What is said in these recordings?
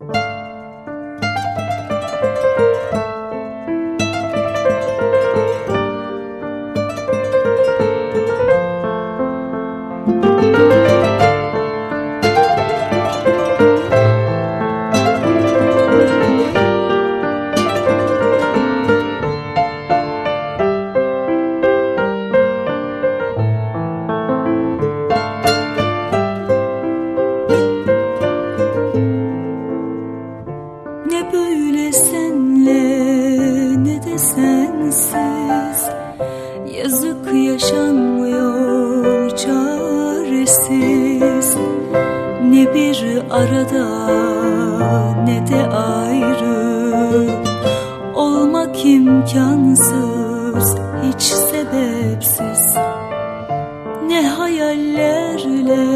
Ne böyle senle ne de sensiz, yazık yaşanmıyor çaresiz. Ne bir arada ne de ayrı, olmak imkansız hiç sebepsiz. Ne hayallerle,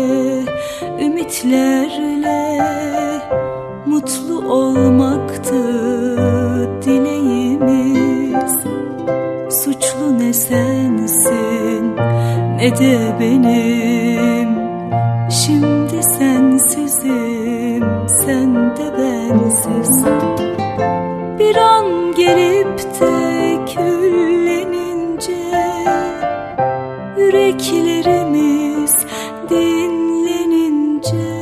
ümitlerle mutlu olmaktı dileğimiz. Suçlu ne sensin ne de benim, şimdi sensizim sen de bensiz. Bir an gelip de küllenince, yüreklerimiz dinlenince,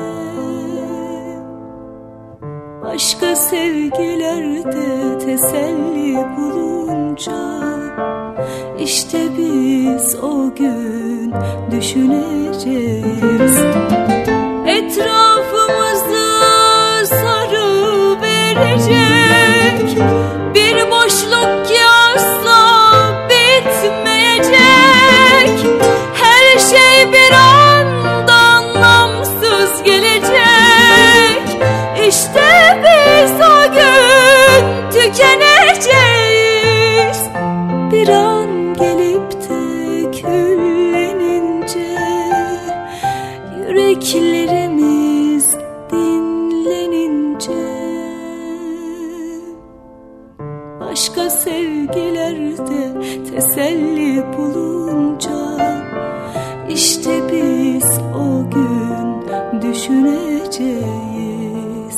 başka sevgilerde teselli bulunca, işte biz o gün düşüneceğiz. Etrafımızı sarı verecek bir boşluk ki asla bitmeyecek. Her şey bir anda anlamsız gelecek. İşte biz o gün tükeneceğiz. Bir an gelip de küllenince, yüreklerimiz dinlenince, başka sevgilerde teselli bulunca, işte biz o gün düşüneceğiz.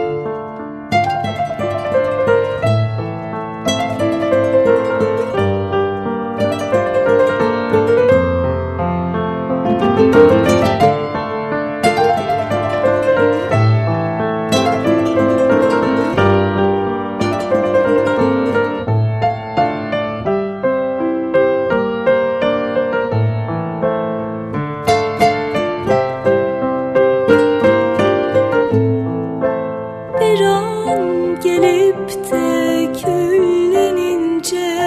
Bir an gelip de küllenince,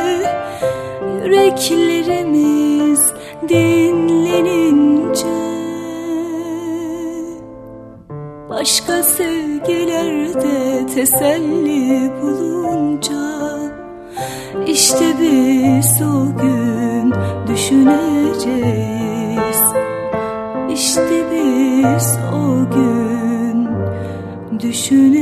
yüreklerimiz dinlenince, başka sevgilerde teselli bulunca, işte biz o gün düşüneceğiz. İşte biz o gün düşüneceğiz.